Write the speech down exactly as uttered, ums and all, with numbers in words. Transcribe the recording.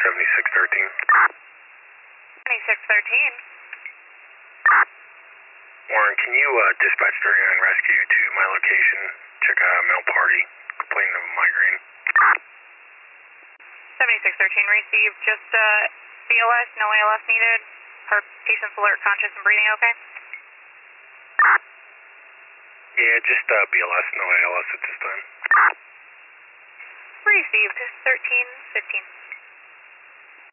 seventy-six thirteen. seventy-six thirteen. Warren, can you uh, dispatch thirty-nine Rescue to my location? Check a male party complaining of a migraine. seventy-six thirteen received. Just uh, B L S, no A L S needed. Her patient's alert, conscious, and breathing okay? Yeah, just uh, B L S, no A L S at this time. Received. thirteen fifteen.